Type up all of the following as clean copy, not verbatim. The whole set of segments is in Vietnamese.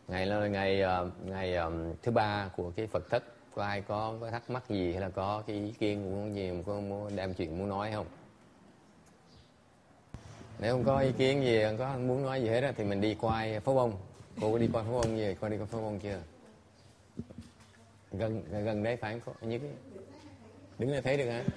Ngày là ngày thứ ba của cái Phật thất, có ai có thắc mắc gì hay là có cái ý kiến muốn gì, muốn đem chuyện muốn nói không? Nếu không có ý kiến gì, không có muốn nói gì hết á, thì mình đi quay phố bông. Cô có đi quay phố bông gì? Cô đi quay phố bông chưa? Gần đấy phải không? Có như cái đứng là thấy được hả?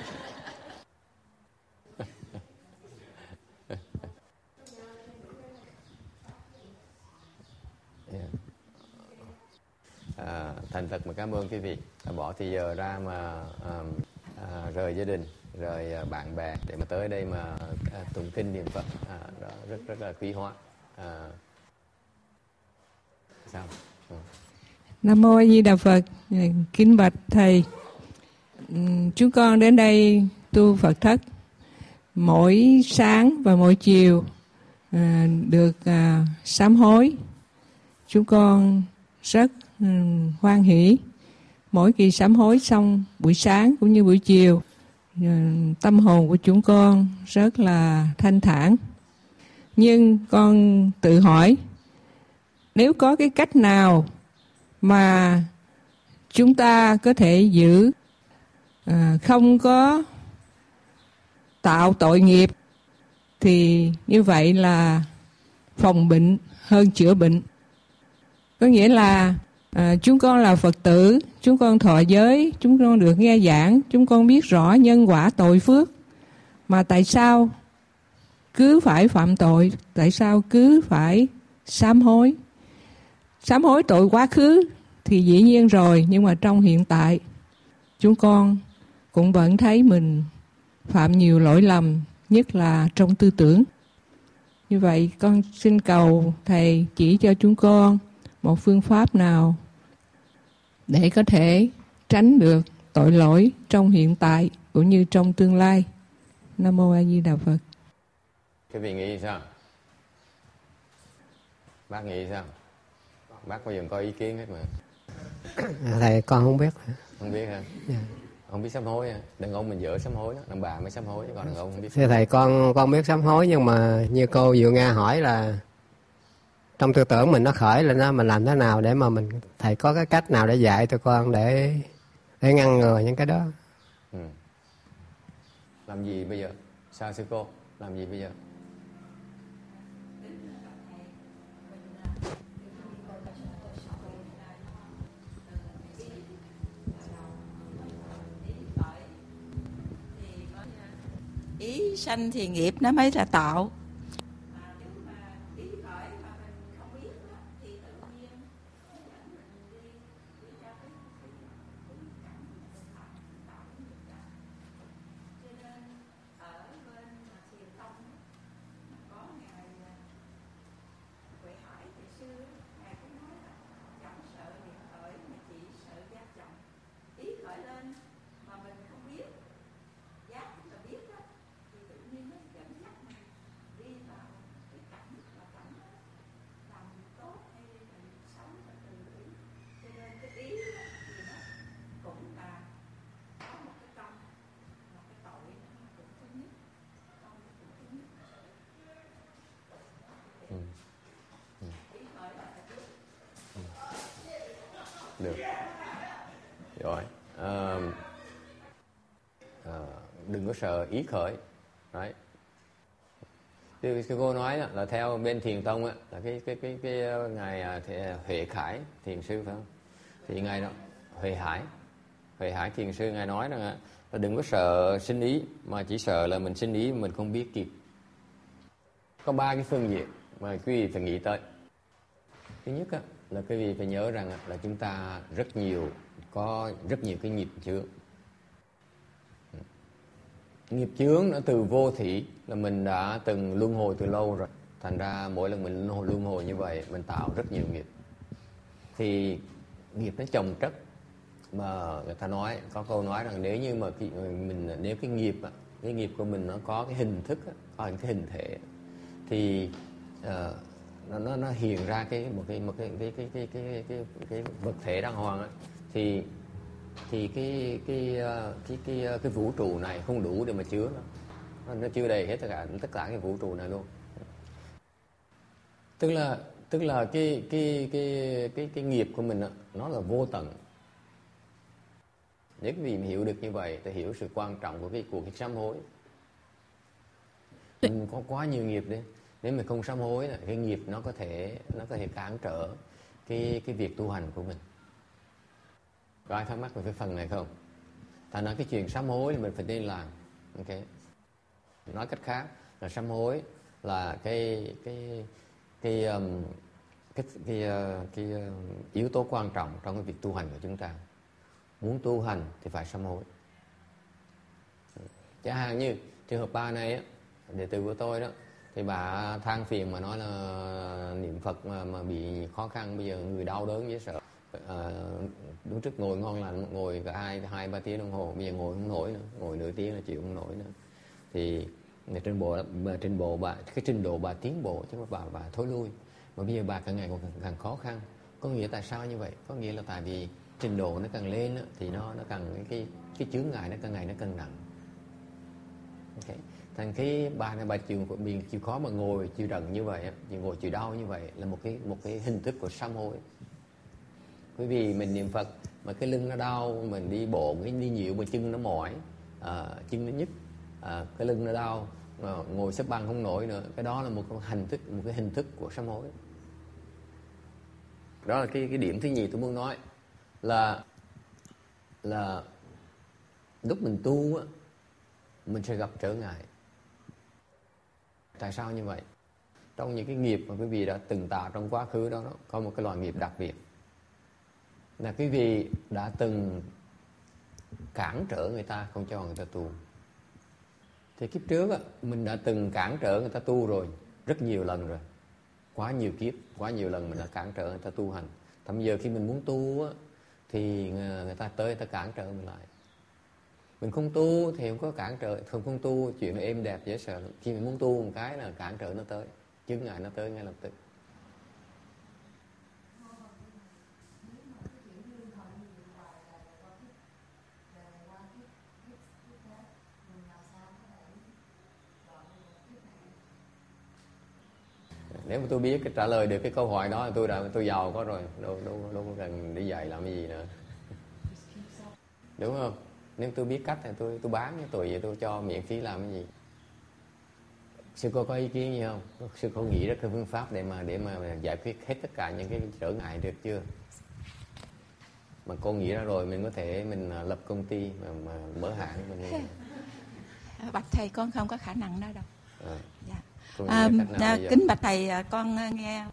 Thành thật mà cảm ơn quý vị đã bỏ thời giờ ra mà rời gia đình, rời bạn bè để mà tới đây mà tụng kinh niệm Phật, đó rất là quý hóa. Sao? Nam mô A Di Đà Phật. Kính bạch thầy, chúng con đến đây tu Phật thất mỗi sáng và mỗi chiều được sám hối. Chúng con rất hoan hỷ mỗi kỳ sám hối xong buổi sáng cũng như buổi chiều, tâm hồn của chúng con rất là thanh thản. Nhưng con tự hỏi, nếu có cái cách nào mà chúng ta có thể giữ không có tạo tội nghiệp thì như vậy là phòng bệnh hơn chữa bệnh. Có nghĩa là chúng con là Phật tử, chúng con thọ giới, chúng con được nghe giảng, chúng con biết rõ nhân quả tội phước. Mà tại sao cứ phải phạm tội? Tại sao cứ phải sám hối? Sám hối tội quá khứ thì dĩ nhiên rồi, nhưng mà trong hiện tại chúng con cũng vẫn thấy mình phạm nhiều lỗi lầm, nhất là trong tư tưởng. Như vậy con xin cầu thầy chỉ cho chúng con một phương pháp nào để có thể tránh được tội lỗi trong hiện tại cũng như trong tương lai. Nam mô A Di Đà Phật. Quý vị nghĩ sao? Bác nghĩ sao? Bác bao giờ có ý kiến hết mà. Thầy con không biết. Không biết hả? Yeah. Không biết sám hối hả? Đàn ông mình dở sám hối đó, đàn bà mới sám hối, còn đàn ông không biết. Thưa thầy, con biết sám hối, nhưng mà như cô Diệu Nga hỏi là trong tư tưởng mình nó khởi lên đó, mình làm thế nào để mà thầy có cái cách nào để dạy tụi con để ngăn ngừa những cái đó. Làm gì bây giờ? Sao sư cô? Làm gì bây giờ? Ý sanh thì nghiệp nó mới là tạo. Được. Rồi. Đừng có sợ ý khởi. Đấy. Thì cô nói là theo bên Thiền Tông á, là cái ngài Huệ Khải thiền sư phải không? Thì ngài đó Huệ Hải thiền sư ngài nói rằng là đừng có sợ sinh ý, mà chỉ sợ là mình sinh ý mình không biết kịp. Có 3 cái phương diện mà quý vị phải nghĩ tới. Thứ nhất á, là quý vị phải nhớ rằng là chúng ta có rất nhiều cái nghiệp chướng. Nghiệp chướng nó từ vô thỉ, là mình đã từng luân hồi từ lâu rồi. Thành ra mỗi lần mình luân hồi như vậy, mình tạo rất nhiều nghiệp. Thì nghiệp nó chồng chất. Mà người ta nói, có câu nói rằng nếu như mà nếu cái nghiệp của mình nó có cái hình thức, có cái hình thể, thì nó hiện ra một cái vật thể đàng hoàng ấy, thì cái vũ trụ này không đủ để mà chứa nó chưa đầy hết tất cả cái vũ trụ này luôn. Tức là Tức là cái nghiệp của mình đó, nó là vô tận. Nếu quý vị hiểu được như vậy thì hiểu sự quan trọng của cái sám hối. Mình có quá nhiều nghiệp đấy. Nếu mình không sám hối, cái nghiệp nó có thể cản trở cái việc tu hành của mình. Có ai thắc mắc về cái phần này không? Thành nói cái chuyện sám hối thì mình phải nên làm. Ok. Nói cách khác là sám hối là cái yếu tố quan trọng trong cái việc tu hành của chúng ta. Muốn tu hành thì phải sám hối. Chẳng hạn như trường hợp bà này á, đệ tử của tôi đó, thì bà than phiền mà nói là niệm Phật mà bị khó khăn, bây giờ người đau đớn dễ sợ. Đúng trước ngồi ngon lành, ngồi cả 2-3 tiếng đồng hồ, bây giờ ngồi không nổi nữa, ngồi nửa tiếng là chịu không nổi nữa. Thì trên bộ bà, cái trình độ bà tiến bộ chứ bà thối lui. Mà bây giờ bà càng ngày càng khó khăn. Có nghĩa tại sao như vậy? Có nghĩa là tại vì trình độ nó càng lên á, thì nó càng cái chướng ngại nó càng ngày nó càng nặng. Okay. Thành cái bà chịu khó mà ngồi chịu đựng như vậy, ngồi chịu đau như vậy là một cái hình thức của sám hối. Bởi vì mình niệm Phật mà cái lưng nó đau, mình đi bộ, đi nhiều mà chân nó mỏi, chân nó nhức, cái lưng nó đau, ngồi xếp bằng không nổi nữa, cái đó là một cái hình thức của sám hối. Đó là cái điểm thứ nhì tôi muốn nói là lúc mình tu á, mình sẽ gặp trở ngại. Tại sao như vậy? Trong những cái nghiệp mà quý vị đã từng tạo trong quá khứ đó, có một cái loại nghiệp đặc biệt là quý vị đã từng cản trở người ta, không cho người ta tu. Thì kiếp trước á, mình đã từng cản trở người ta tu rồi, rất nhiều lần rồi. Quá nhiều kiếp, quá nhiều lần mình đã cản trở người ta tu hành. Thậm giờ khi mình muốn tu á, thì người ta tới, người ta cản trở mình lại. Mình không tu thì không có cản trở, không tu chuyện là êm đẹp dễ sợ. Khi mình muốn tu một cái là cản trở nó tới, chướng ngại nó tới ngay lập tức. Nếu mà tôi biết cái trả lời được cái câu hỏi đó thì tôi giàu có rồi, đâu có cần đi dạy làm cái gì nữa. Đúng không? Nếu tôi biết cách thì tôi bán cái tuổi vậy, tôi cho miễn phí làm cái gì. Sư cô có ý kiến gì không? Sư cô nghĩ ra cái phương pháp để mà giải quyết hết tất cả những cái trở ngại được chưa? Mà cô nghĩ ra rồi mình có thể lập công ty mà mở hãng mình. Bạch thầy, con không có khả năng đó đâu. Dạ. Kính bạch thầy, con nghe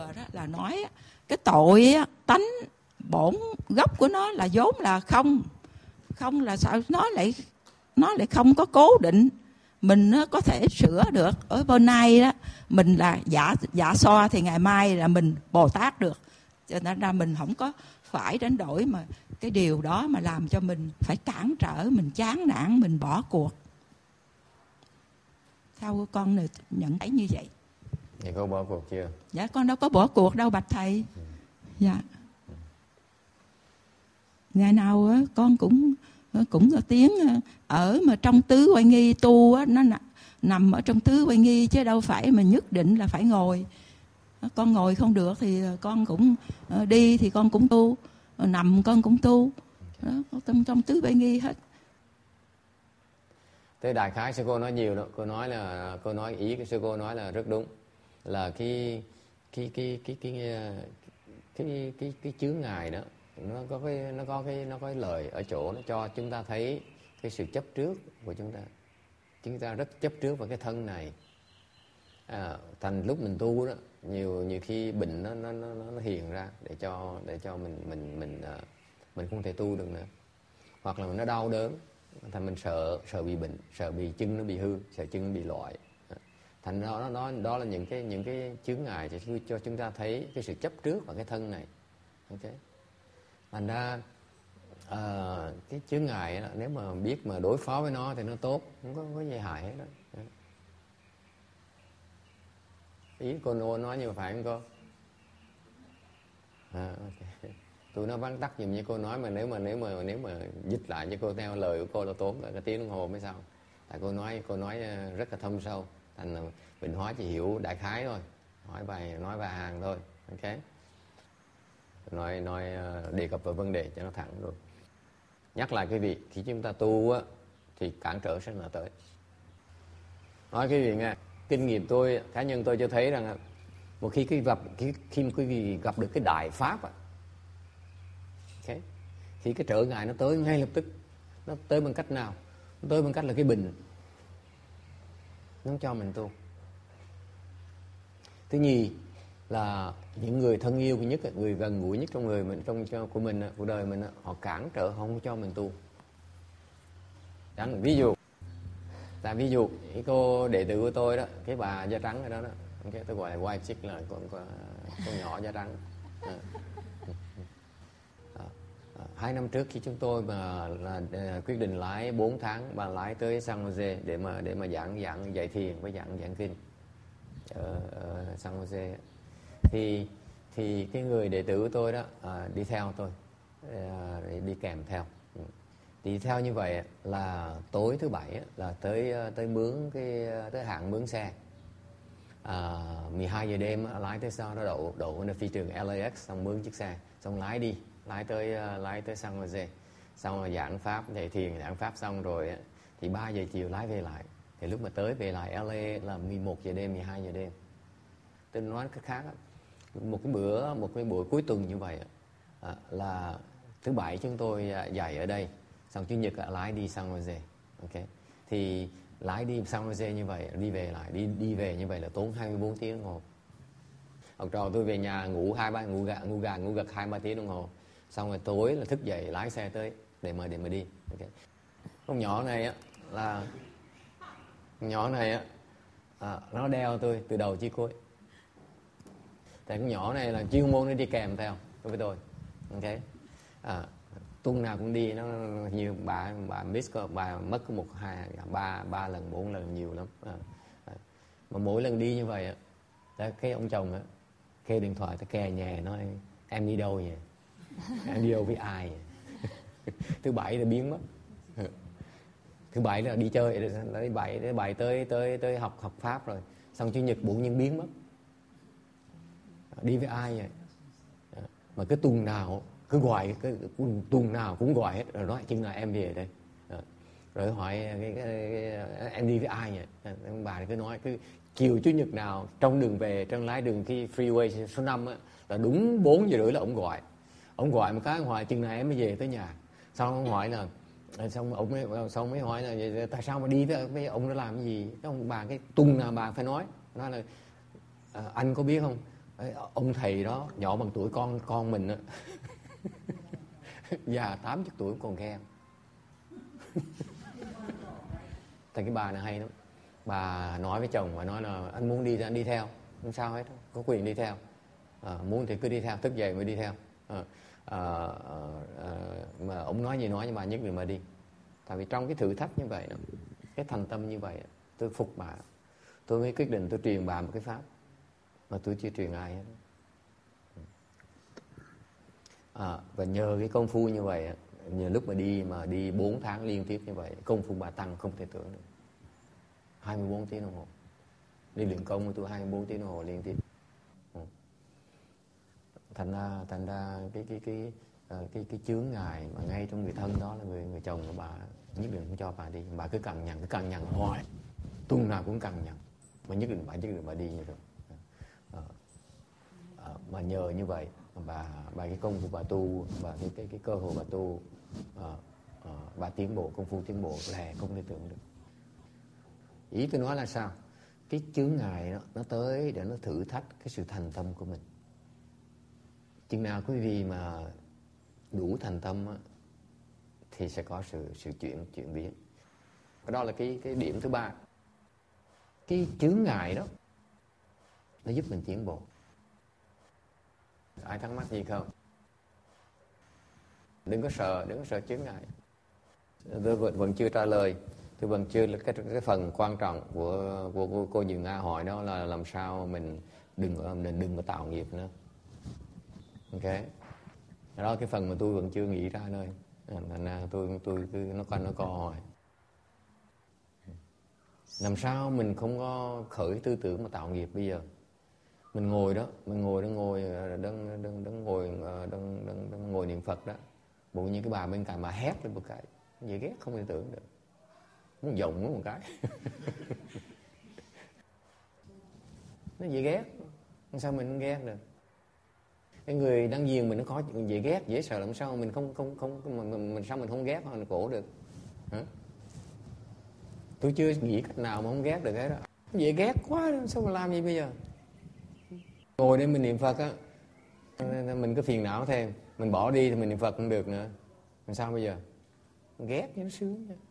vừa đó là nói cái tội á, tánh bổn gốc của nó là vốn là không. Không là sao nó lại không có cố định. Mình có thể sửa được. Ở bên nay đó mình là dạ so thì ngày mai là mình Bồ Tát được. Cho nên ra mình không có phải đánh đổi mà cái điều đó mà làm cho mình phải cản trở, mình chán nản, mình bỏ cuộc. Sao con này nhận thấy như vậy? Thì cô bỏ cuộc chưa? Dạ con đâu có bỏ cuộc đâu bạch thầy. Dạ. Ngày nào á con cũng có tiếng ở mà trong tứ oai nghi tu á, nó nằm ở trong tứ oai nghi chứ đâu phải mà nhất định là phải ngồi. Con ngồi không được thì con cũng đi thì con cũng tu, nằm con cũng tu. Đó, trong tứ oai nghi hết. Thế đại khái sư cô nói nhiều đó, cô nói ý cái sư cô nói là rất đúng, là cái chướng ngại đó nó có cái lợi ở chỗ nó cho chúng ta thấy cái sự chấp trước của chúng ta rất chấp trước vào cái thân này. Thành lúc mình tu đó nhiều khi bệnh nó hiện ra để cho mình không thể tu được nữa, hoặc là nó đau đớn, thành mình sợ bị bệnh, sợ bị chân nó bị hư, sợ chân nó bị loại. Thành đó là những cái chướng ngại cho chúng ta thấy cái sự chấp trước vào cái thân này. Ok, thành ra cái chướng ngại đó, nếu mà biết mà đối phó với nó thì nó tốt, không có gì hại hết đó. Ý cô nói như phải không cô? Okay. Tôi nó vắn tắt dùm như cô nói, mà nếu mà dịch lại cho cô theo lời của cô là tốn cả tiếng đồng hồ mới xong. Tại cô nói rất là thâm sâu, thành là Bình Hóa chỉ hiểu đại khái thôi, nói vài hàng thôi. Ok, nói đề cập vào vấn đề cho nó thẳng luôn. Nhắc lại cái việc khi chúng ta tu á thì cản trở sẽ là tới. Nói cái gì nghe, kinh nghiệm tôi, cá nhân tôi cho thấy rằng một khi khi quý vị gặp được cái đại pháp á, okay, thì cái trở ngại nó tới ngay lập tức. Nó tới bằng cách nào? Nó tới bằng cách là cái bệnh nó cho mình tu. Thứ nhì là những người thân yêu nhất, người gần gũi nhất trong người mình, của mình, của đời mình, họ cản trở, không cho mình tu. Chẳng ví dụ cái cô đệ tử của tôi đó, cái bà da trắng ở đó đó, okay, tôi gọi là wife chick, là con nhỏ da trắng. 2 năm trước khi chúng tôi mà quyết định lái 4 tháng và lái tới San Jose để mà giảng dạy thiền với giảng kinh ở San Jose, thì cái người đệ tử của tôi đó đi theo tôi, đi kèm theo. Đi theo như vậy là tối thứ Bảy là tới mướn tới hạng mướn xe. 12 giờ đêm lái tới sau, nó đậu ở phi trường LAX, xong mướn chiếc xe, xong lái tới San Jose, xong rồi giảng pháp dạy thiền, giảng pháp xong rồi thì 3 giờ chiều lái về lại. Thì lúc mà tới về lại LA là 11 giờ đêm, 12 giờ đêm. Tôi nói cách khác, một cái buổi cuối tuần như vậy là thứ Bảy chúng tôi dạy ở đây, xong Chủ nhật lái đi San Jose. Ok, thì lái đi San Jose như vậy, đi về lại, đi về như vậy là tốn 24 tiếng đồng hồ. Học trò tôi về nhà ngủ gật 2-3 tiếng đồng hồ, xong rồi tối là thức dậy lái xe tới để mà đi. Okay. Con nhỏ này nó đeo tôi từ đầu chí cuối. Tại con nhỏ này là chuyên môn nó đi kèm theo với tôi. Ok, tuần nào cũng đi, nó nhiều bà miss có bà mất có 1, 2, 3 lần 4 lần nhiều lắm. Mà mỗi lần đi như vậy cái ông chồng kê điện thoại tới kè nhà nói em đi đâu vậy, em đi đâu với ai vậy? Thứ Bảy là biến mất. Thứ Bảy là đi chơi, thứ Bảy tới học pháp rồi, xong Chủ nhật bỗng nhiên biến mất. Đi với ai vậy? Mà cái tuần nào cứ gọi, tuần nào cũng gọi hết, rồi nói chừng nào em về đây, rồi hỏi em đi với ai vậy? Bà cứ nói cứ chiều Chủ nhật nào trong đường về, trong lái đường cái freeway số 5 là đúng 4 giờ rưỡi là ông gọi một cái, hỏi chừng nào em mới về tới nhà. Xong ông hỏi là xong mới hỏi là tại sao mà đi với ông nó làm cái gì? Cái ông bà cái tuần nào bà phải nói là anh có biết không, Ông thầy đó nhỏ bằng tuổi con mình á, già 80 tuổi còn ghen. Thì cái bà này hay lắm, bà nói với chồng và nói là anh muốn đi thì anh đi theo, không sao hết, có quyền đi theo, muốn thì cứ đi theo, thức dậy mới đi theo, mà ông nói gì nói nhưng mà nhất định mà đi. Tại vì trong cái thử thách như vậy, cái thành tâm như vậy, tôi phục bà, tôi mới quyết định tôi truyền bà một cái pháp mà tôi chưa truyền ai hết. Và nhờ cái công phu như vậy, nhờ lúc mà đi 4 tháng liên tiếp như vậy, công phu bà tăng không thể tưởng được. 24 tiếng đồng hồ đi luyện công của tôi, 24 tiếng đồng hồ liên tiếp. Thành ra cái chướng ngại mà ngay trong người thân đó là người chồng của bà, nhất định không cho bà đi. Bà cứ cằn nhằn hoài, tuần nào cũng cằn nhằn, mà nhất định bà đi như rồi. Mà nhờ như vậy bà cái công phu bà tu, và cái cơ hội bà tu, bà tiến bộ, công phu tiến bộ là không thể tưởng được. Ý tôi nói là sao? Cái chướng ngại đó, nó tới để nó thử thách cái sự thành tâm của mình. Chừng nào quý vị mà đủ thành tâm á, thì sẽ có sự chuyển biến. Đó là cái điểm thứ ba. Cái chướng ngại đó nó giúp mình tiến bộ. Ai thắc mắc gì không? Đừng có sợ chướng ngại. Tôi vẫn chưa trả lời. Tôi vẫn chưa cái phần quan trọng của cô Dường Nga hỏi đó là làm sao mình đừng có tạo nghiệp nữa. Ok. Đó cái phần mà tôi vẫn chưa nghĩ ra nơi. Thành ra tôi cứ nó quanh nó co hỏi. Làm sao mình không có khởi tư tưởng mà tạo nghiệp bây giờ? Mình ngồi niệm Phật đó, bụng như cái bà bên cạnh mà hét lên một cái, dễ ghét không thể tưởng được, muốn giọng một cái. Nó dễ ghét, sao mình không ghét được? Cái người đang giềng mình nó có dễ ghét, dễ sợ, làm sao mình không ghét hoặc mình khổ được? Hả? Tôi chưa nghĩ cách nào mà không ghét được hết đó. Dễ ghét quá, sao mà làm gì bây giờ? Ngồi đây mình niệm Phật á, mình cứ phiền não thêm, mình bỏ đi thì mình niệm Phật không được nữa. Làm sao bây giờ? Ghét cho nó sướng nha.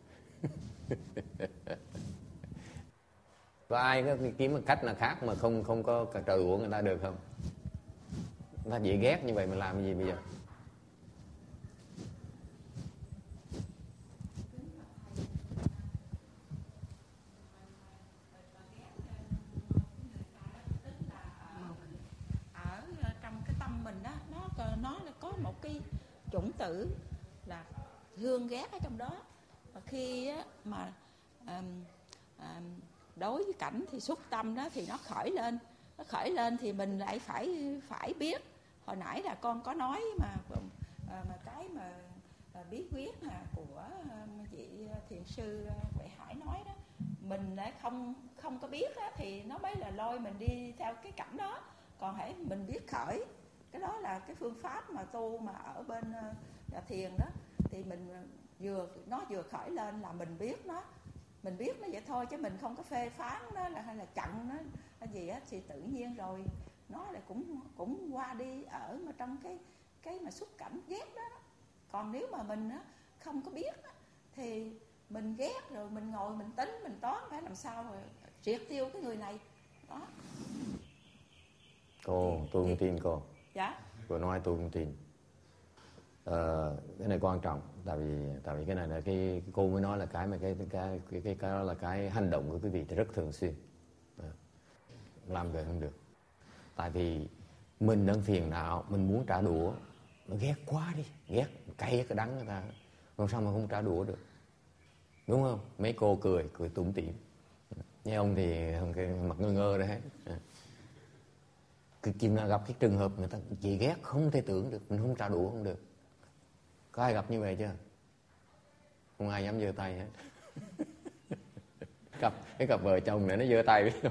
Có ai có kiếm một cách nào khác mà không có trời uổng người ta được không? Người ta dễ ghét như vậy mà làm cái gì bây giờ? Chủng tử là thương ghét ở trong đó. Và khi mà đối với cảnh thì xúc tâm đó thì nó khởi lên thì mình lại phải biết. Hồi nãy là con có nói mà cái mà bí quyết của chị thiền sư Huệ Hải nói đó, mình lại không có biết đó, thì nó mới là lôi mình đi theo cái cảnh đó. Còn hãy mình biết khởi, cái đó là cái phương pháp mà tu mà ở bên thiền đó, thì mình vừa khởi lên là mình biết nó vậy thôi, chứ mình không có phê phán nó là hay là chặn nó hay gì á, thì tự nhiên rồi nó lại cũng qua đi ở mà trong cái mà xúc cảnh ghét đó. Còn nếu mà mình không có biết đó, thì mình ghét rồi mình ngồi mình tính mình toán phải làm sao rồi triệt tiêu cái người này đó. Cô, tôi không tin cô. Dạ. Cô nói tôi không tin. Cái này quan trọng, tại vì cái này là cái cô mới nói là cái mà cái đó là cái hành động của quý vị thì rất thường xuyên. Làm vậy không được. Tại vì mình đang phiền não, mình muốn trả đũa, nó ghét quá đi, ghét cay cái đắng người ta, làm sao mà không trả đũa được, đúng không? Mấy cô cười tủm tỉm, nghe ông thì mặt ngơ đấy hết. Chừng nào gặp cái trường hợp người ta chỉ ghét không thể tưởng được, mình không trả đũa không được. Có ai gặp như vậy chưa? Không ai dám giơ tay hết. Cái cặp vợ chồng này nó giơ tay biết không?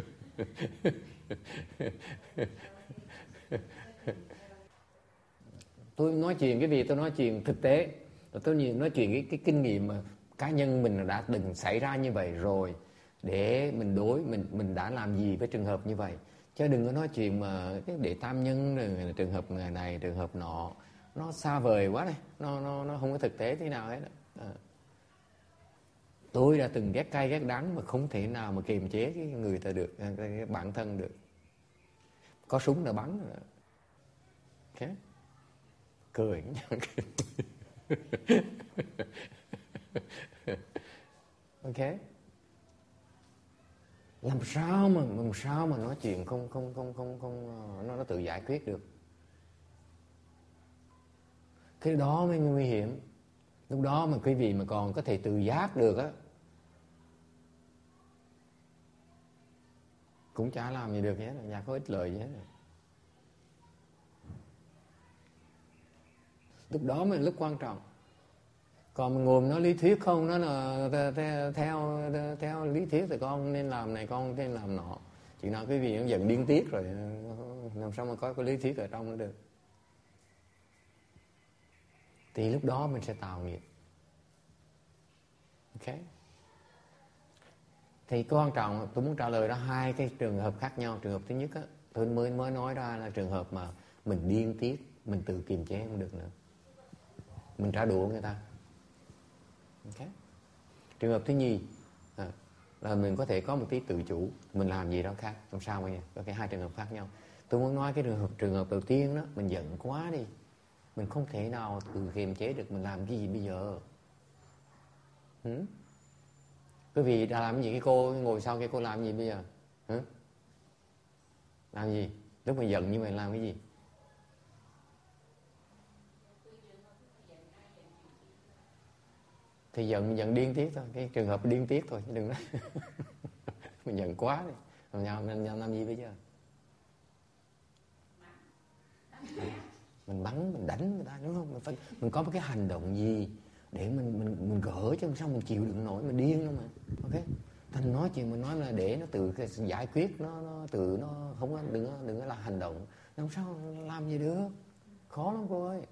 Tôi nói chuyện cái gì, tôi nói chuyện thực tế, tôi nói chuyện cái kinh nghiệm mà cá nhân mình đã từng xảy ra như vậy rồi, để mình mình đã làm gì với trường hợp như vậy. Chứ đừng có nói chuyện mà cái để tam nhân rồi trường hợp ngày này trường hợp nọ, nó xa vời quá này, nó không có thực tế thế nào hết. Tôi đã từng ghét cay ghét đắng mà không thể nào mà kiềm chế cái người ta được, cái bản thân được. Có súng là bắn rồi. Okay. Cười ok. Làm sao mà nói chuyện không nó tự giải quyết được. Cái đó mới nguy hiểm. Lúc đó mà quý vị mà còn có thể tự giác được á, cũng chả làm gì được hết, chả có ích lợi gì hết. Lúc đó mới là lúc quan trọng. Còn mình ngồi nói lý thuyết không, nó là theo lý thuyết thì con nên làm này, con nên làm nọ. Chuyện nào quý vị nó dần điên tiết rồi, làm sao mà có cái lý thuyết ở trong nó được. Thì lúc đó mình sẽ tạo nghiệp. Ok. Thì quan trọng, tôi muốn trả lời ra hai cái trường hợp khác nhau. Trường hợp thứ nhất á, tôi mới nói ra là trường hợp mà mình điên tiết, mình tự kiềm chế không được nữa, mình trả đũa người ta. Okay. Trường hợp thứ nhì là mình có thể có một tí tự chủ, mình làm gì đó khác. Làm sao vậy? Có cái hai trường hợp khác nhau. Tôi muốn nói cái trường hợp đầu tiên đó, mình giận quá đi, mình không thể nào tự kiềm chế được, mình làm cái gì bây giờ? Quý vị đã làm gì? Cái cô ngồi sau kia cô làm gì bây giờ? Làm gì? Lúc mà giận như vậy làm cái gì? Thì giận điên tiết thôi, cái trường hợp điên tiết thôi, chứ đừng nói mình giận quá đi, mình làm gì bây giờ? Mình bắn, mình đánh người ta, đúng không? Mình có một cái hành động gì để mình gỡ, chứ sao mình chịu đựng nổi, mình điên đâu mà. Ok. Thành nói chuyện mình nói là để nó tự giải quyết, nó tự nó không có, đừng có là hành động. Làm sao làm gì được? Khó lắm cô ơi.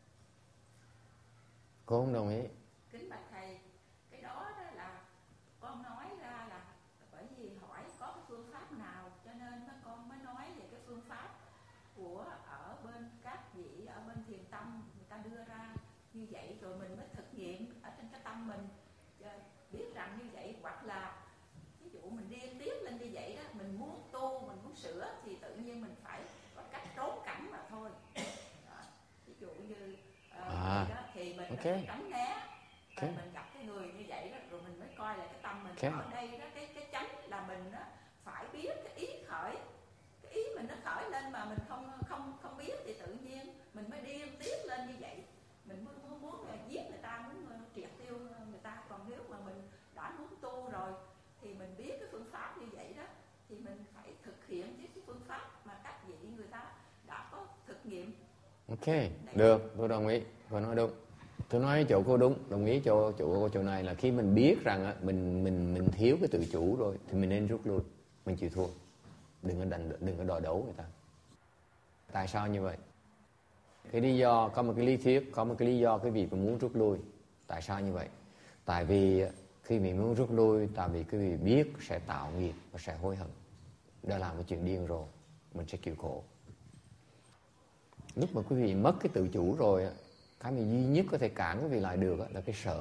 Cô không đồng ý. Kính bạch thầy, cái đó là con nói ra là bởi vì hỏi có cái phương pháp nào, cho nên con mới nói về cái phương pháp của ở bên các vị ở bên thiền tâm người ta đưa ra như vậy, rồi mình mới thực nghiệm ở trên cái tâm mình, biết rằng như vậy. Hoặc là ví dụ mình điên tiết lên như vậy đó, mình muốn tu, mình muốn sửa thì tự nhiên mình phải có cách trốn cảnh mà thôi. Đó. Ví dụ như đó, thì mình phải tránh né. Mình gặp cái người như vậy đó, rồi mình mới coi lại cái tâm mình. Ở đây đó, cái tránh là mình đó, phải biết cái ý khởi, cái ý mình nó khởi lên mà mình không biết thì tự nhiên mình mới điên tiết lên như vậy. Mình muốn giết người ta, muốn triệt tiêu người ta. Còn nếu mà mình đã muốn tu rồi thì mình biết cái phương pháp như vậy đó, thì mình phải thực hiện với cái phương pháp mà các vị người ta đã có thực nghiệm. Ok, được, tôi đồng ý, cô nói đúng. Tôi nói chỗ cô đúng, đồng ý chỗ này là khi mình biết rằng mình thiếu cái tự chủ rồi thì mình nên rút lui, mình chịu thua, đừng có đòi đấu người ta. Tại sao như vậy? Cái lý do, có một cái lý thuyết, có một cái lý do cái vị muốn rút lui. Tại sao như vậy? Tại vì khi mình muốn rút lui, tại vì cái vị biết sẽ tạo nghiệp và sẽ hối hận, đã làm cái chuyện điên rồi, mình sẽ chịu khổ. Lúc mà quý vị mất cái tự chủ rồi, cái mà duy nhất có thể cản quý vị lại được là cái sợ.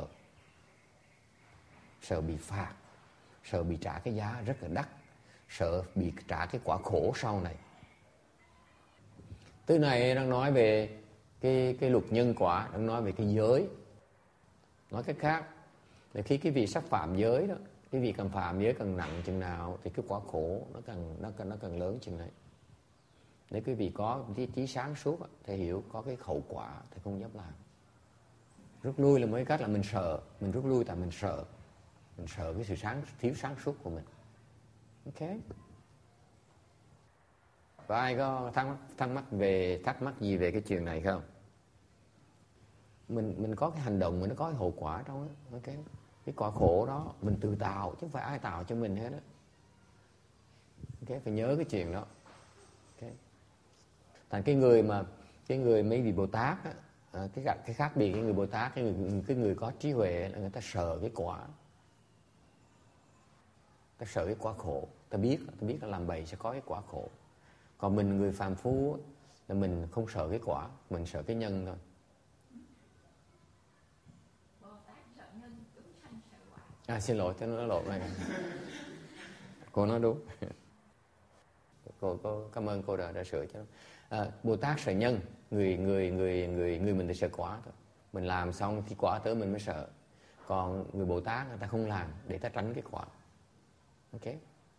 Sợ bị phạt, sợ bị trả cái giá rất là đắt, sợ bị trả cái quả khổ sau này. Từ này đang nói về cái luật nhân quả, đang nói về cái giới. Nói cách khác là khi cái vị sắp phạm giới đó, cái vị càng phạm giới càng nặng chừng nào thì cái quả khổ nó càng lớn chừng này. Nếu quý vị có cái trí sáng suốt thì hiểu có cái hậu quả thì không dám làm. Rút lui là mấy cách là mình sợ, mình rút lui tại mình sợ cái sự thiếu sáng suốt của mình. Ok. Và ai có thắc mắc gì về cái chuyện này không? Mình có cái hành động, mình nó có cái hậu quả trong đó. Ok. Cái quả khổ đó mình tự tạo chứ không phải ai tạo cho mình hết đó. Ok, phải nhớ cái chuyện đó. Ok. Thành cái người mấy vị Bồ Tát á, cái khác biệt cái người Bồ Tát, cái người có trí huệ là người ta sợ cái quả, ta sợ cái quả khổ, ta biết là làm bậy sẽ có cái quả khổ, Còn mình người phàm phu là mình không sợ cái quả, mình sợ cái nhân thôi. Xin lỗi, tôi nói lộn này. Cô nói đúng. Cô cảm ơn cô đã sửa cho. Bồ Tát sợ nhân, người mình thì sợ quả thôi. Mình làm xong khi quả tới mình mới sợ. Còn người Bồ Tát người ta không làm để ta tránh cái quả. Ok.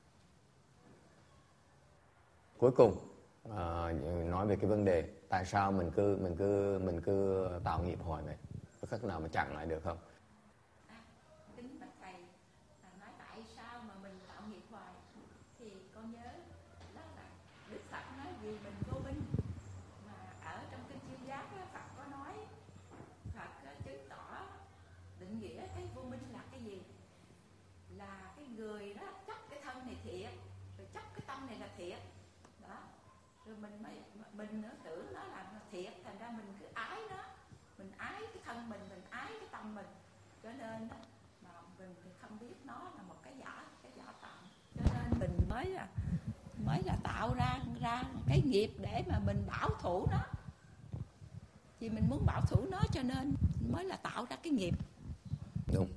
Cuối cùng nói về cái vấn đề tại sao mình cứ tạo nghiệp hoài vậy? Có cách nào mà chặn lại được không? Kính bạch thầy, nói tại sao mà mình tạo nghiệp hoài thì con nhớ đó là Đức Phật nói vì mình vô minh. Mà ở trong kinh Chiêu Giác Phật có nói, Phật chứng tỏ định nghĩa cái vô minh là cái gì? Là cái người đó chấp cái thân này thiệt, rồi chấp cái tâm này là thiệt. Đó. Rồi mình tưởng nó là thiệt, thành ra mình cứ ái nó. Mình ái cái thân mình ái cái tâm mình. Cho nên mà mình không biết nó là một cái giả tạm. Cho nên mình mới là tạo ra cái nghiệp để mà mình bảo thủ nó. Vì mình muốn bảo thủ nó cho nên mới là tạo ra cái nghiệp. Đúng.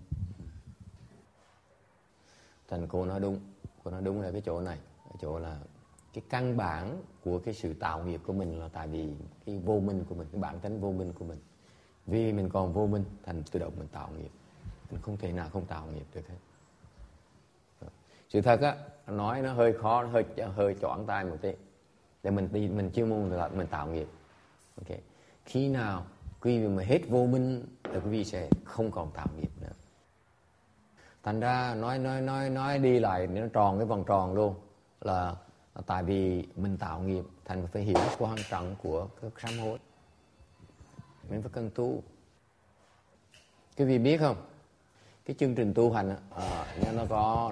Thành cô nói đúng là cái chỗ này, cái chỗ là cái căn bản của cái sự tạo nghiệp của mình là tại vì cái vô minh của mình, cái bản tính vô minh của mình. Vì mình còn vô minh thành tự động mình tạo nghiệp. Mình không thể nào không tạo nghiệp được hết. Sự thật á, nói nó hơi khó, hơi choáng tai một tí. Để mình chuyên môn là mình tạo nghiệp. Ok. Khi nào quý vị mà hết vô minh là quý vị sẽ không còn tạo nghiệp nữa. Thành ra nói đi lại nó tròn cái vòng tròn luôn, là tại vì mình tạo nghiệp thành phải hiểu quan trọng của cái sám hối. Mình phải cần tu. Quý vị biết không? Cái chương trình tu hành nó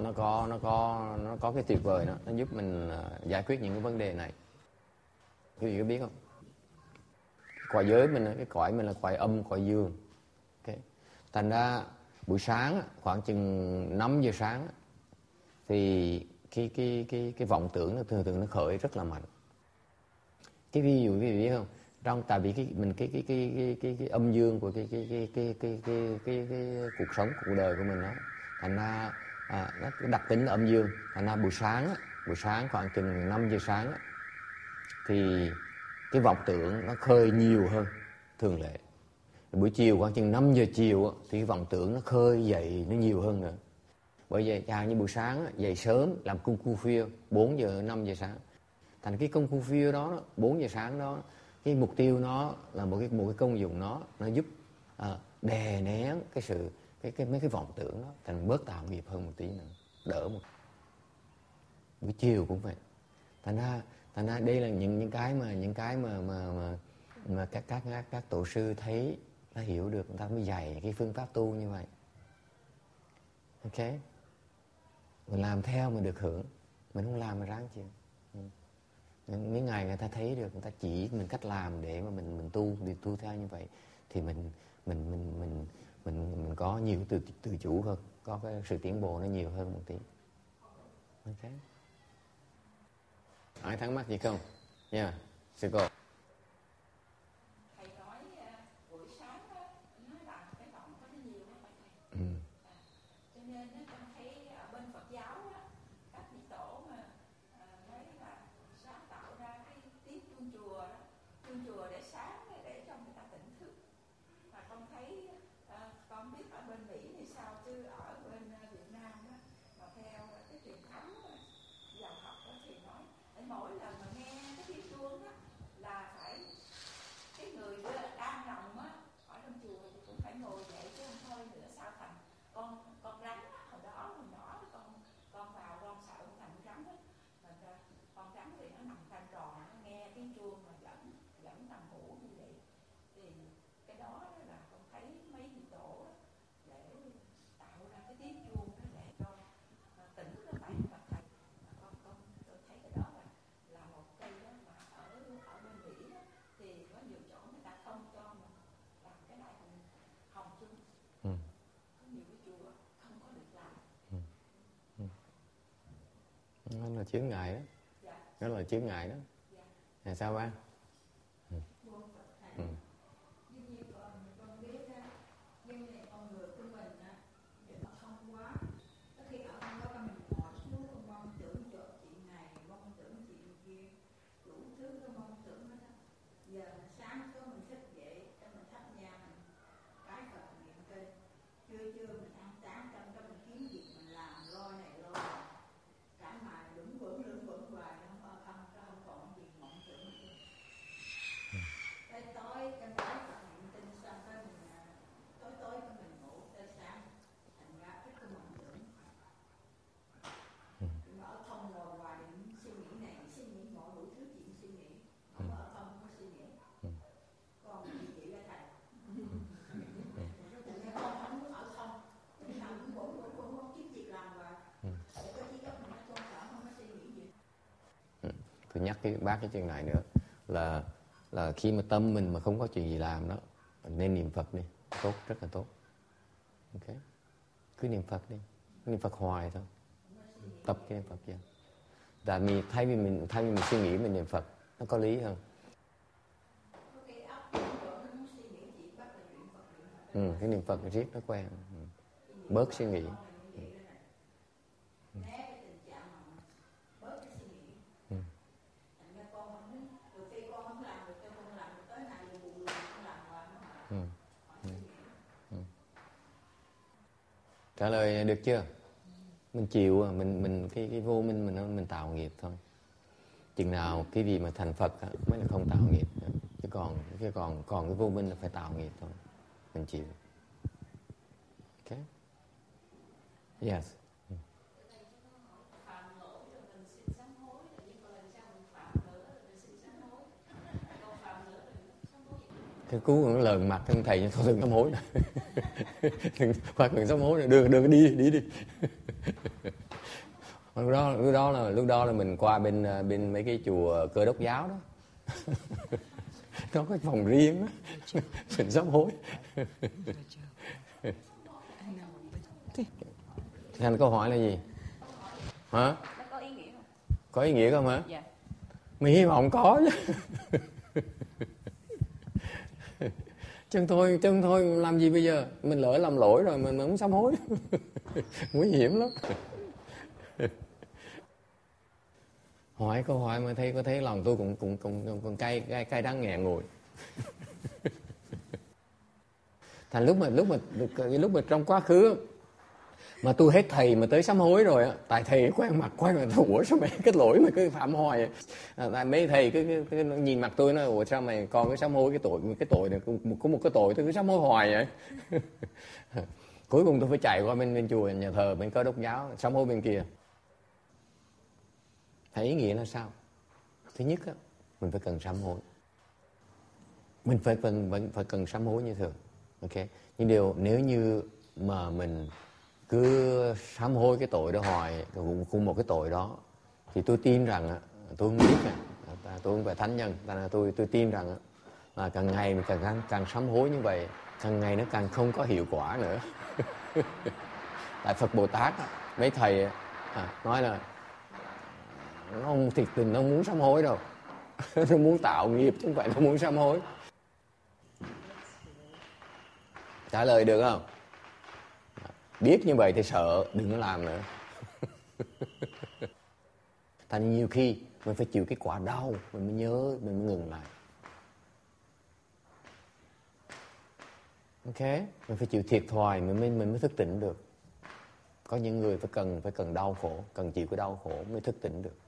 có cái tuyệt vời đó, nó giúp mình giải quyết những cái vấn đề này. Quý vị có biết không? Cõi giới mình, cái cõi mình là cõi âm, cõi dương. Okay. Thành ra buổi sáng khoảng chừng 5 giờ sáng thì cái vọng tưởng nó thường nó khởi rất là mạnh. Cái ví dụ quý vị biết không? Trong tại vì cái âm dương của cái cuộc sống, cuộc đời của mình đó, thành ra nó đặc tính là âm dương. Thành ra buổi sáng khoảng chừng 5 giờ sáng thì cái vọng tưởng nó khơi nhiều hơn thường lệ. Buổi chiều khoảng chừng 5 giờ chiều thì cái vọng tưởng nó khơi dậy nó nhiều hơn nữa. Bởi vậy chẳng như buổi sáng dậy sớm làm công phu phiêu 4 giờ 5 giờ sáng. Thành cái công phu phiêu đó 4 giờ sáng đó, cái mục tiêu nó là một cái công dụng nó giúp đè nén cái sự mấy cái vọng tưởng đó, thành bớt tạo nghiệp hơn một tí nữa, đỡ một. Buổi chiều cũng vậy. Thành ra đây là những cái mà các tổ sư thấy, ta hiểu được, người ta mới dạy cái phương pháp tu như vậy. Ok, mình làm theo mình được hưởng, mình không làm mà ráng chịu. Mấy ngày người ta thấy được, người ta chỉ mình cách làm để mà mình tu theo như vậy thì mình có nhiều tự chủ hơn, có cái sự tiến bộ nó nhiều hơn một tí. Ok. Ai thắc mắc gì không? Nha, sư cô. Thầy nói buổi sáng nói rằng cái vọng có nó nhiều lắm thầy. Cho nên con thấy ở bên Phật giáo các vị tổ mà nói là sáng tạo ra cái tiếng chuông chùa để sáng để cho người ta tỉnh thức. Mà con thấy con biết ở bên Mỹ thì sao, chứ ở bên Việt Nam mà theo cái truyền thống giáo học thì nói mỗi lần mà nghe cái tiếng chuông là phải cái người đang nằm ở trong chùa thì cũng phải ngồi dậy chứ không thôi nữa sao thành con rắn hồi nhỏ con vào con sợ thành rắn á, mà con rắn thì nó nằm thành tròn, nó nghe tiếng chuông mà vẫn nằm ngủ như vậy. Thì cái đó là con thấy mấy vị tổ để tạo ra cái tiếng chuông để cho tỉnh nó phải mặt thầy. Tôi thấy cái đó là một cây đó mà ở bên Mỹ đó, thì có nhiều chỗ người ta không cho mình làm cái đại hồng chung. Có nhiều cái chùa không có được làm. Nó là chướng ngại đó. Dạ. Nó là chướng ngại đó. Là sao bác? Tôi nhắc cái bác cái chuyện này nữa là khi mà tâm mình mà không có chuyện gì làm đó, nên niệm Phật đi, tốt, rất là tốt. Ok, cứ niệm Phật đi, niệm Phật hoài thôi, tập cái niệm Phật ra. Tại vì thay vì mình suy nghĩ mình niệm Phật nó có lý hơn. Cái niệm Phật riết nó quen, bớt suy nghĩ. Trả lời được chưa? Mình chịu, mình cái vô minh mình tạo nghiệp thôi. Chừng nào cái gì mà thành Phật mới là không tạo nghiệp, chứ còn cái vô minh là phải tạo nghiệp thôi. Mình chịu. Ok. Yes. Cái cú nó lờn mặt thằng thầy thôi, đừng sám hối nữa. Đừng sám hối nữa, đừng đi. Lúc đó là mình qua bên mấy cái chùa Cơ Đốc giáo đó. Nó có phòng riêng đó. Mình sám hối. Thành câu hỏi là gì? Hả? Có ý nghĩa không? Có ý nghĩa không hả? Dạ. Mình hy vọng có chứ. Chân thôi làm gì bây giờ? Mình lỡ làm lỗi rồi mình không sám hối. Nguy hiểm lắm. Hỏi câu hỏi mà có thấy lòng tôi cũng cay đắng nghẹn ngùi. Thành lúc mà trong quá khứ mà tôi hết thầy mà tới sám hối rồi á, tại thầy quen mặt quay mà ủa sao mày cái lỗi mà cứ phạm hoài tại mấy thầy cứ nhìn mặt tôi nói ủa sao mày còn cái sám hối cái tội này có một cái tội tôi cứ sám hối hoài vậy. Cuối cùng tôi phải chạy qua bên chùa nhà thờ bên Cơ Đốc giáo sám hối bên kia. Thấy ý nghĩa là sao? Thứ nhất á, mình phải cần sám hối, mình phải cần sám hối như thường. Ok, nhưng nếu như mà mình cứ sám hối cái tội đó hoài, cùng một cái tội đó, thì tôi tin rằng tôi không biết, tôi không phải thánh nhân, tôi tin rằng là càng ngày mình càng sám hối như vậy, càng ngày nó càng không có hiệu quả nữa. Tại Phật Bồ Tát mấy thầy nói là nó không thiệt tình, nó không muốn sám hối đâu. Nó muốn tạo nghiệp chứ không phải nó muốn sám hối. Trả lời được không? Biết như vậy thì sợ, đừng có làm nữa. Thành nhiều khi mình phải chịu cái quả đau, mình mới nhớ, mình mới ngừng lại. Ok, mình phải chịu thiệt thòi mình mới thức tỉnh được. Có những người phải cần đau khổ, cần chịu cái đau khổ mới thức tỉnh được.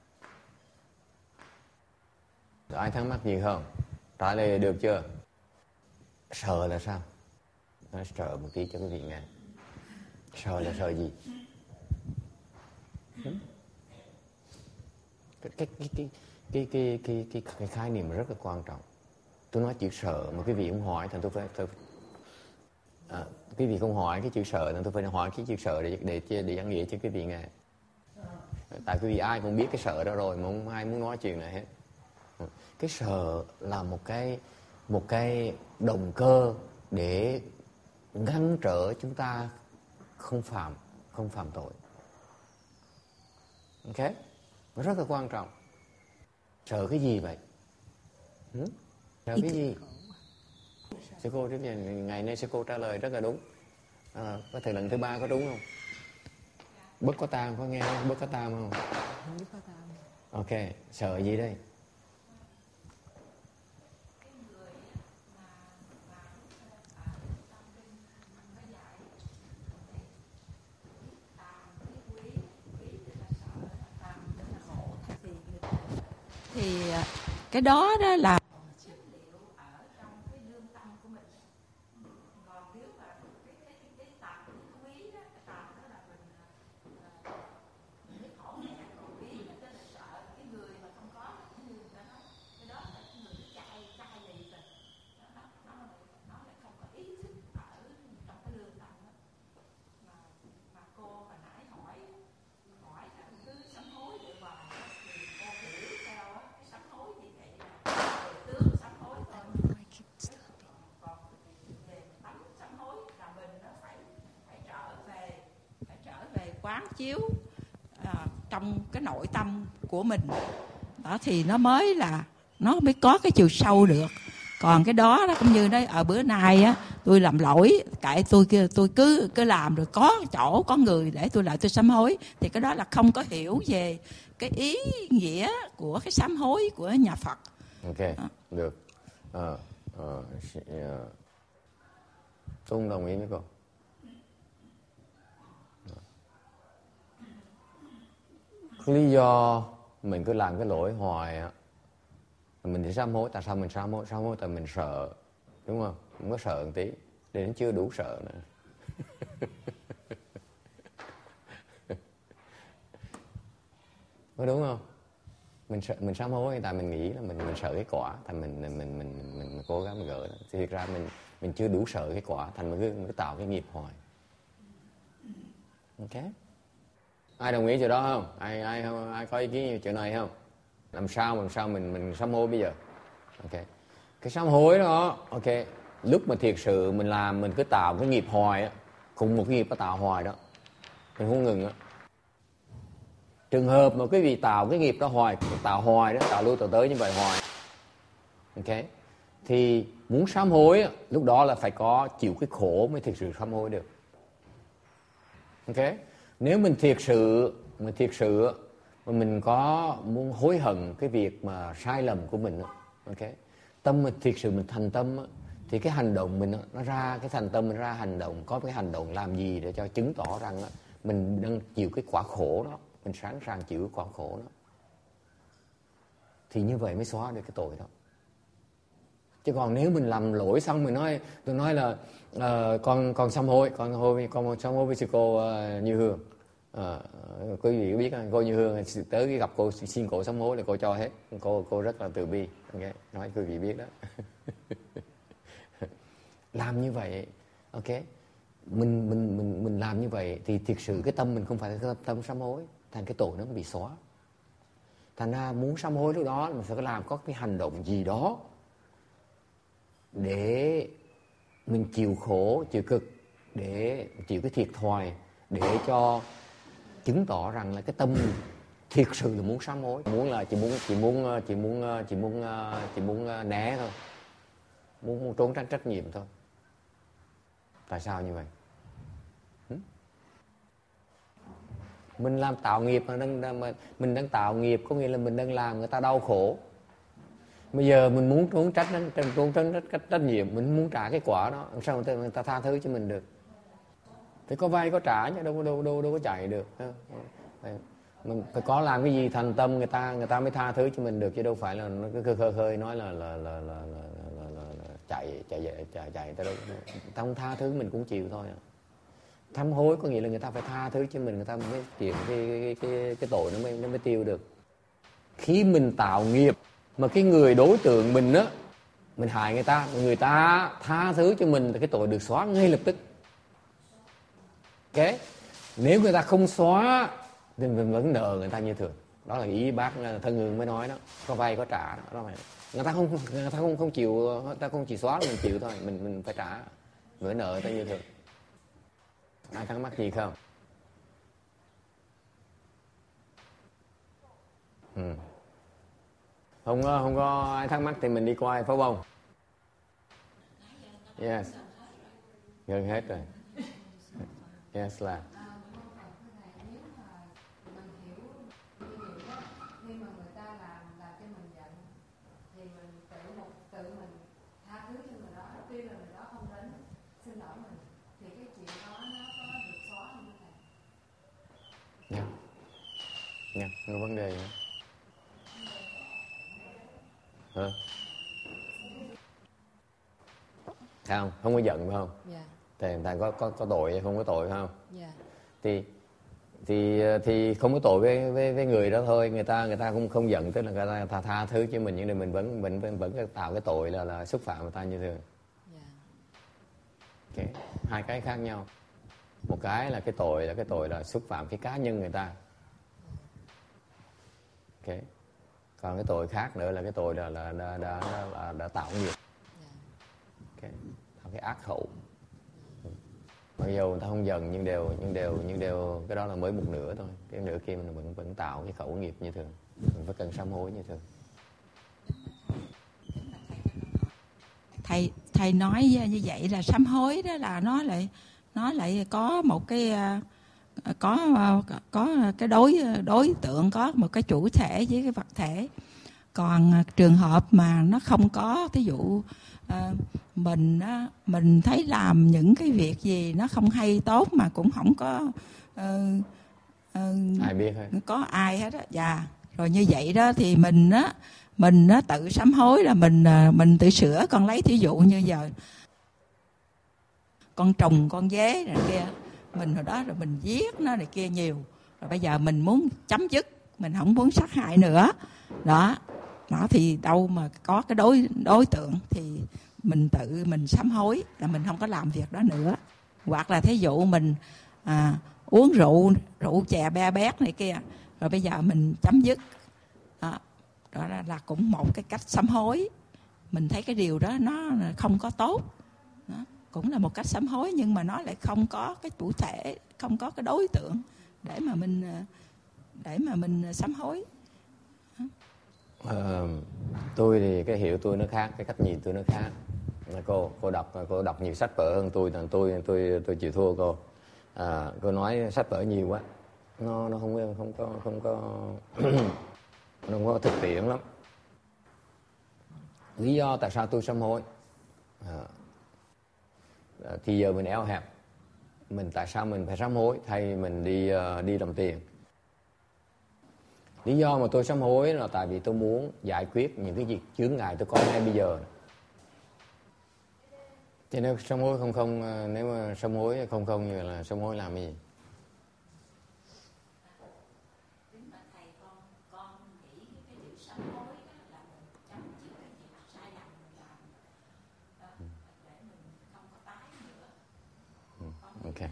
Ai thắc mắc gì không? Trả lời được chưa? Sợ là sao? Nói sợ một tí cho quý vị nghe. Sợ là sợ gì? Cái khái niệm rất là quan trọng. Tôi nói chữ sợ mà quý vị không hỏi thì tôi phải quý vị không hỏi cái chữ sợ nên tôi phải hỏi cái chữ sợ để giảng nghĩa cho quý vị nghe. Tại quý vị ai cũng biết cái sợ đó rồi mà không ai muốn nói chuyện này hết. Cái sợ là một cái động cơ để ngăn trở chúng ta không phạm tội. Ok? Nó rất là quan trọng. Sợ cái gì vậy? Sợ cái gì? Sư cô trước giờ ngày nay sư cô trả lời rất là đúng. Có thể lần thứ 3 có đúng không? Bất có tam, có nghe không? Bất có tam không? Bất có tam. Ok, sợ gì đây? Thì cái đó đó là quán chiếu trong cái nội tâm của mình đó, thì nó mới là nó mới có cái chiều sâu được. Còn cái đó nó cũng như đấy, ở bữa nay á tôi làm lỗi, kệ tôi kia, tôi cứ làm rồi có chỗ có người để tôi lại tôi sám hối, thì cái đó là không có hiểu về cái ý nghĩa của cái sám hối của nhà Phật. Ok, được. Tôi không đồng ý với cô. Lý do mình cứ làm cái lỗi hoài á, mình thì sám hối. Tại sao mình sám hối? Sám hối tại mình sợ, đúng không? Mình có sợ một tí, để nó chưa đủ sợ nữa. Có đúng không? Mình sám hối tại mình nghĩ là mình sợ cái quả, thành mình cố gắng mình gỡ đó. Thì thực ra mình chưa đủ sợ cái quả, thành mình cứ tạo cái nghiệp hoài. Ok. Ai đồng ý chỗ đó không? Ai có ý kiến chỗ này không? Làm sao mình sám hối bây giờ? Ok. Cái sám hối đó, ok. Lúc mà thiệt sự mình làm, mình cứ tạo cái nghiệp hoài á, cùng một cái nghiệp nó tạo hoài đó, mình không ngừng á. Trường hợp mà quý vị tạo cái nghiệp đó hoài, tạo hoài đó, tạo lui tạo tới như vậy hoài, ok, thì muốn sám hối á, lúc đó là phải có chịu cái khổ mới thực sự sám hối được. Ok. Nếu mình thiệt sự mà mình có muốn hối hận cái việc mà sai lầm của mình, ok, tâm mình thiệt sự mình thành tâm, thì cái hành động mình nó ra, cái thành tâm mình ra hành động, có cái hành động làm gì để cho chứng tỏ rằng mình đang chịu cái quả khổ đó, mình sẵn sàng chịu cái quả khổ đó, thì như vậy mới xóa được cái tội đó. Chứ còn nếu mình làm lỗi xong tôi nói là con sám hối, con sám hối với sư cô Như Hương. Quý vị có biết cô Như Hương tới gặp cô xin cô sám hối là cô cho hết. Cô rất là từ bi. Okay. Nói quý vị biết đó. Làm như vậy, ok, mình làm như vậy thì thực sự cái tâm mình không phải là cái tâm sám hối, thành cái tội nó bị xóa. Thành ra muốn sám hối lúc đó mình phải làm có cái hành động gì đó để mình chịu khổ, chịu cực, để chịu cái thiệt thòi, để cho chứng tỏ rằng là cái tâm mình thiệt sự là muốn sám hối, chỉ muốn né thôi, muốn trốn tránh trách nhiệm thôi. Tại sao như vậy? Mình làm tạo nghiệp mà mình đang tạo nghiệp, có nghĩa là mình đang làm người ta đau khổ. Bây giờ mình muốn trốn tránh trách nhiệm, mình muốn trả cái quả đó, làm sao người ta tha thứ cho mình được? Phải có vay có trả chứ đâu có chạy được. Mình phải có làm cái gì thành tâm người ta mới tha thứ cho mình được, chứ đâu phải là nó cứ khơi nói là chạy tới đâu. Người ta không tha thứ mình cũng chịu thôi. Sám hối có nghĩa là người ta phải tha thứ cho mình, người ta mới chịu cái tội nó mới tiêu được. Khi mình tạo nghiệp mà cái người đối tượng mình á, mình hại người ta tha thứ cho mình thì cái tội được xóa ngay lập tức. Ok. Nếu người ta không xóa thì mình vẫn nợ người ta như thường. Đó là ý bác Thân Hương mới nói đó, có vay có trả đó. Người ta không chịu, người ta không chỉ xóa mình chịu thôi, mình phải trả, người nợ người ta như thường. Ai thắc mắc gì không? Không có ai thắc mắc thì mình đi qua Pháo Bông. Yes. Gần hết rồi. Yes là. Nha, có vấn đề nữa. Thấy không? Không có giận phải không? Dạ. Thì người ta có tội hay không có tội phải không? Dạ. Thì không có tội với người đó thôi, người ta cũng không giận, tức là người ta tha thứ cho mình, nhưng mà mình vẫn tạo cái tội là xúc phạm người ta như thường. Dạ. Okay. Hai cái khác nhau. Một cái là cái tội là xúc phạm cái cá nhân người ta. Okay. Còn cái tội khác nữa là cái tội đã tạo nghiệp. Okay. Tạo cái ác khẩu. Mặc dù người ta không dần nhưng đều cái đó là mới một nửa thôi. Cái nửa kia mình vẫn tạo cái khẩu nghiệp như thường. Mình phải cần sám hối như thường. Thầy nói như vậy là sám hối đó là nó lại có một cái có cái đối tượng, có một cái chủ thể với cái vật thể. Còn trường hợp mà nó không có, thí dụ mình thấy làm những cái việc gì nó không hay tốt mà cũng không có ai biết hết, có ai hết á. Dạ. Rồi như vậy đó thì mình tự sám hối là mình tự sửa. Con lấy thí dụ như giờ con trùng con dế này kia, mình hồi đó rồi mình giết nó này kia nhiều, rồi bây giờ mình muốn chấm dứt, mình không muốn sát hại nữa đó thì đâu mà có cái đối tượng thì mình tự mình sám hối là mình không có làm việc đó nữa. Hoặc là thí dụ mình uống rượu chè be bét này kia, rồi bây giờ mình chấm dứt đó là cũng một cái cách sám hối. Mình thấy cái điều đó nó không có tốt đó, cũng là một cách sám hối, nhưng mà nó lại không có cái chủ thể, không có cái đối tượng để mà mình sám hối. Tôi thì cái hiểu tôi nó khác, cái cách nhìn tôi nó khác. Cô đọc nhiều sách vở hơn tôi, nên tôi chịu thua cô. Cô nói sách vở nhiều quá, nó không có thực tiễn lắm. Lý do tại sao tôi sám hối thì giờ mình eo hẹp, tại sao mình phải sám hối thay mình đi làm tiền. Lý do mà tôi sám hối là tại vì tôi muốn giải quyết những cái việc chướng ngại tôi có ngay bây giờ. Chứ nếu sám hối không nếu mà sám hối không như là sám hối làm cái gì? Okay.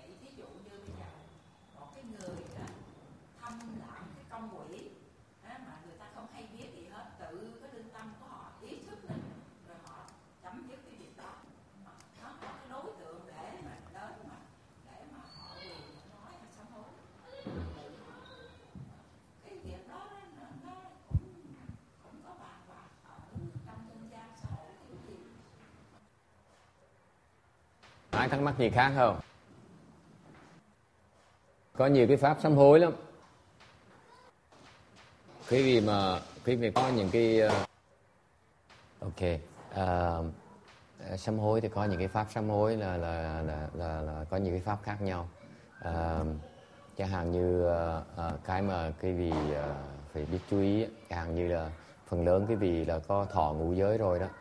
Ai thắc mắc gì khác không? Có nhiều cái pháp sám hối lắm. Khi mà có những cái sám hối thì có những cái pháp sám hối là có những cái pháp khác nhau. Chẳng hạn như cái vị phải biết chú ý, chẳng hạn như là phần lớn cái vị là có thọ ngũ giới rồi đó.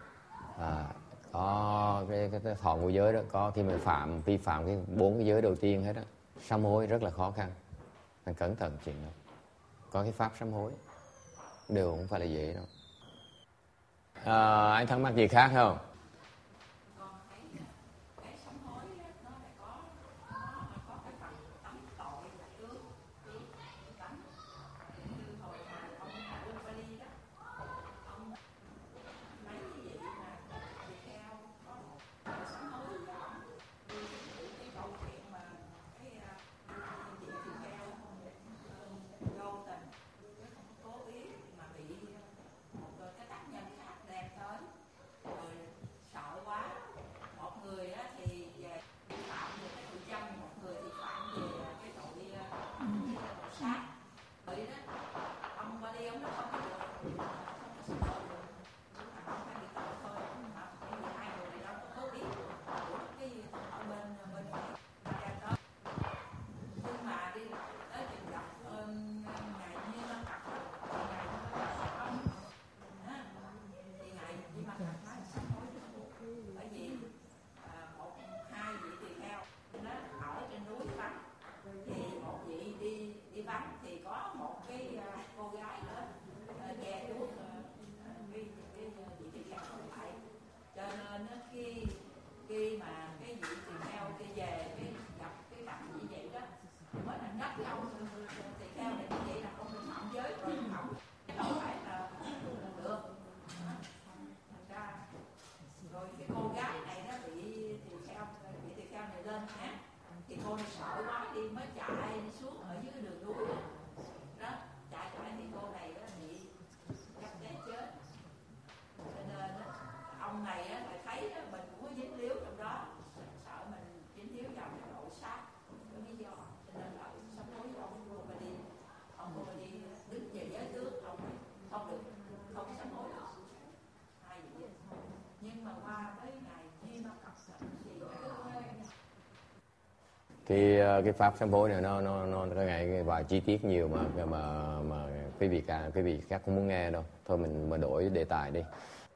Có cái thọ ngũ giới đó, có khi mình vi phạm cái 4 cái giới đầu tiên hết á, sám hối rất là khó khăn. Mình cẩn thận chuyện đó. Có cái pháp sám hối đều không phải là dễ đâu. Anh thắc mắc gì khác không? khi mà cái vị tỳ kheo kia về cái gặp cái cảnh như vậy đó, mới là nhắc cái ông tỳ kheo này như vậy là không được phạm giới rồi không đâu phải là được. Thành ra rồi cái cô gái này nó bị tỳ kheo này lên hát, thì cô này sợ quá đi mới chạy xuống ở dưới đường núi đó, chạy thì cô này đó bị cắt té chết. Cho nên đó, ông này á lại thấy đó, mình cũng có dính líu trong đó, sợ mình dính líu vào cái độ sát, có lý do cho nên là sám hối với ông cô mà đi đứng về giới tướng ông không được, không sám hối được hai vị. Nhưng mà qua tới ngày Di Ma Cật thì cái pháp sám hối này nó cái ngày và chi tiết nhiều mà quý vị khác không muốn nghe đâu. Thôi mình đổi đề tài đi.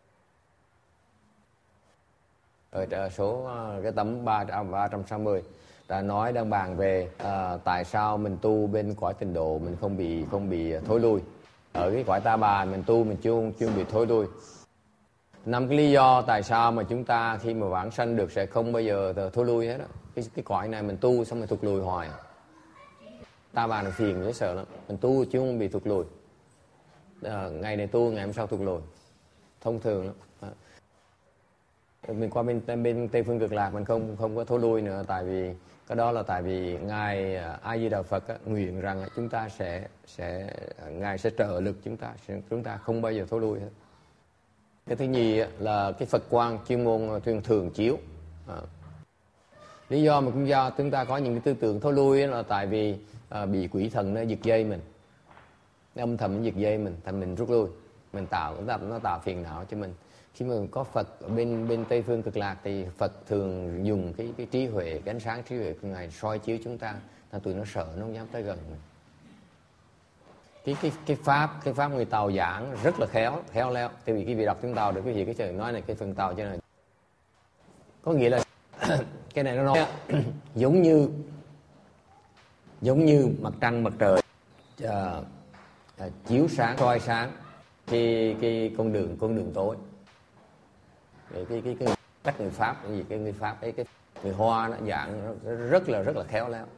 Ở số cái tấm 360 đang bàn về tại sao mình tu bên cõi tịnh độ mình không bị thối lui. Ở cái cõi ta bà mình tu mình chưa bị thối lui. 5 cái lý do tại sao mà chúng ta khi mà vãng sanh được sẽ không bao giờ thối lui hết đó. Cái cõi này mình tu xong rồi thụt lùi hoài. Ta bà nó phiền dễ sợ lắm. Mình tu chứ không bị thụt lùi. Ngày này tu ngày hôm sau thụt lùi. Thông thường lắm. Mình qua bên Tây Phương Cực Lạc mình không có thối lui nữa, tại vì cái đó là tại vì ngài A Di Đà Phật nguyện rằng chúng ta sẽ ngài sẽ trợ lực chúng ta không bao giờ thối lui hết. Cái thứ nhì là cái Phật quang chuyên môn thường chiếu. Lý do mà cũng do chúng ta có những cái tư tưởng thối lui là tại vì bị quỷ thần nó giật dây mình, nó âm thầm nó giật dây mình, thành mình rút lui, nó tạo phiền não cho mình. Khi mà có Phật ở bên Tây Phương Cực Lạc thì Phật thường dùng cái trí huệ, cái ánh sáng trí huệ của ngài soi chiếu chúng ta, là tụi nó sợ, nó không dám tới gần mình. Cái pháp người Tàu giảng rất là khéo léo. Tại vì cái vị đọc tiếng Tàu được cái gì cái trời nói này cái phần Tàu cho nên có nghĩa là cái này nó nói giống như mặt trăng mặt trời chiếu sáng soi sáng cái con đường tối. Cái cách người Pháp cái gì cái người Pháp cái người Hoa nó giảng rất là khéo léo.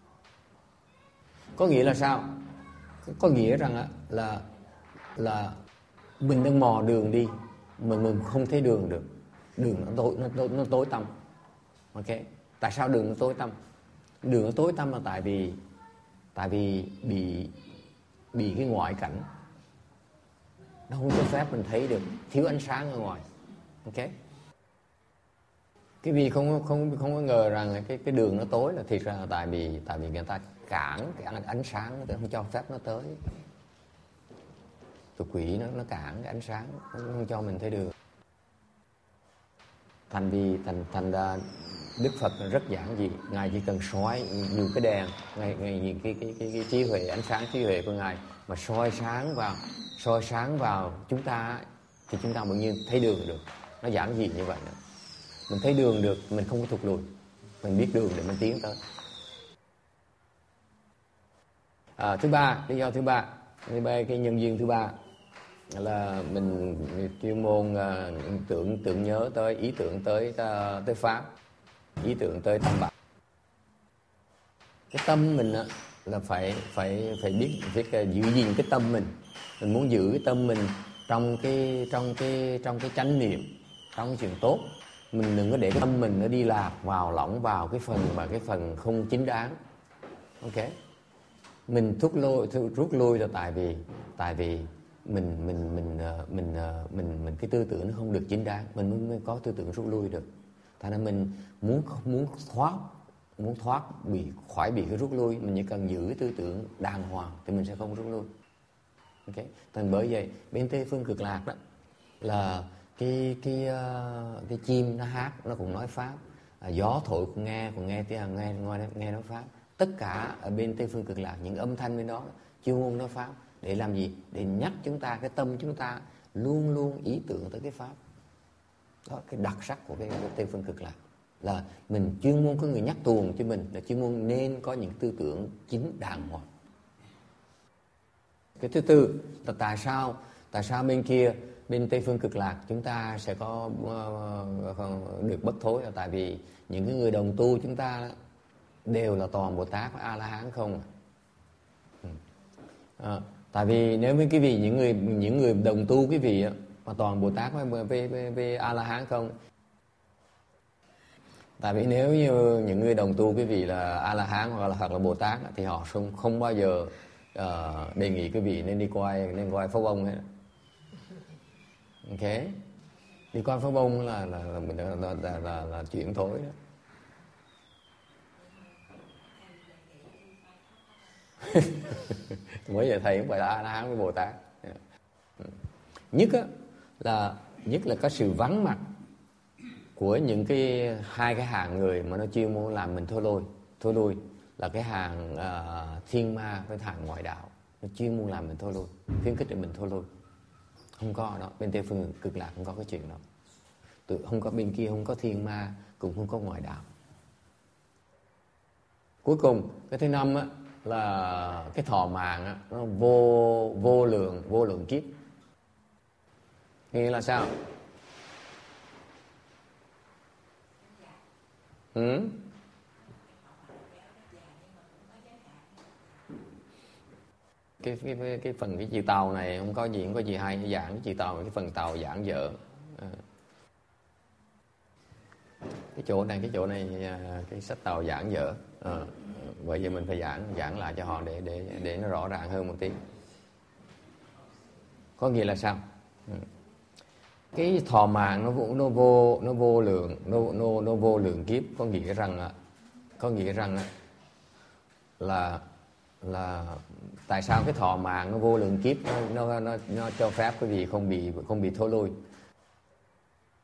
Có nghĩa là sao? Có nghĩa rằng là mình đang mò đường đi mà mình không thấy đường được. Đường nó tối tăm. Ok. Tại sao đường nó tối tăm? Đường nó tối tăm là tại vì bị cái ngoại cảnh nó không cho phép mình thấy được, thiếu ánh sáng ở ngoài. Ok. Cái vì không có ngờ rằng cái đường nó tối là thiệt ra là tại vì người ta cản cái ánh sáng, nó không cho phép nó tới. Tụi quỷ nó cản cái ánh sáng, nó không cho mình thấy đường. Thành ra Đức Phật rất giản dị, ngài chỉ cần soi nhiều cái đèn, ngài nhìn cái trí huệ, ánh sáng trí huệ của ngài mà soi sáng vào chúng ta thì chúng ta tự nhiên thấy đường được. Nó giản dị như vậy đó. Mình thấy đường được, mình không có thụt lùi, mình biết đường để mình tiến tới. Lý do thứ ba, cái nhân duyên thứ ba là mình chuyên môn tưởng nhớ tới ý tưởng tới pháp, ý tưởng tới tam bảo. Cái tâm mình là phải biết giữ gìn cái tâm mình. Mình muốn giữ cái tâm mình trong cái chánh niệm, trong cái chuyện tốt. Mình đừng có để cái tâm mình nó đi lạc vào, lỏng vào cái phần không chính đáng. Ok. Mình rút lui là tại vì mình cái tư tưởng nó không được chính đáng, mình mới có tư tưởng rút lui được. Thành ra mình muốn thoát khỏi bị cái rút lui, mình chỉ cần giữ cái tư tưởng đàng hoàng thì mình sẽ không rút lui. Ok. Thành bởi vậy bên Tây Phương Cực Lạc đó là cái chim nó hát nó cũng nói pháp, gió thổi cũng nghe nói pháp. Tất cả ở bên Tây Phương Cực Lạc những âm thanh bên đó chuyên môn nói pháp để làm gì? Để nhắc chúng ta, cái tâm chúng ta luôn luôn ý tưởng tới cái pháp. Đó, cái đặc sắc của cái Tây Phương Cực Lạc là mình chuyên môn có người nhắc tuồng cho mình, là chuyên môn nên có những tư tưởng chính đàng hoàng. Cái thứ tư là tại sao bên kia bên Tây phương cực lạc chúng ta sẽ có được bất thối, là tại vì những cái người đồng tu chúng ta đều là toàn Bồ Tát và A La Hán không. Tại vì nếu với quý vị những người đồng tu quý vị mà toàn Bồ Tát với A La Hán không. Tại vì nếu như những người đồng tu quý vị là A La Hán hoặc là Bồ Tát thì họ không bao giờ đề nghị quý vị nên coi Pháp Ông hết. Ok, đi coi Pháp Ông là chuyện thối đó. Mới giờ thầy cũng phải là A La Hán với Bồ Tát. Nhất là có sự vắng mặt của những hai cái hàng người mà nó chuyên muốn làm mình thối lui, là cái hàng thiên ma với hàng ngoại đạo, nó chuyên muốn làm mình thối lui, khuyến khích để mình thối lui. Không có đó, bên Tây phương cực lạc không có cái chuyện đó. Không có bên kia, không có thiên ma, cũng không có ngoại đạo. Cuối cùng cái thứ năm là cái thọ mạng nó vô lượng kiếp. Nghĩa là sao? Cái phần cái chiều tàu này không có gì hay, giảng cái chiều tàu, cái phần tàu giảng dở. Cái chỗ này cái sách tàu giảng dở. Vậy giờ mình phải giảng lại cho họ để nó rõ ràng hơn một tí. Có nghĩa là sao? Cái thọ mạng nó vô lượng kiếp, có nghĩa rằng là tại sao cái thọ mạng nó vô lượng kiếp nó cho phép quý vị không bị thối lui.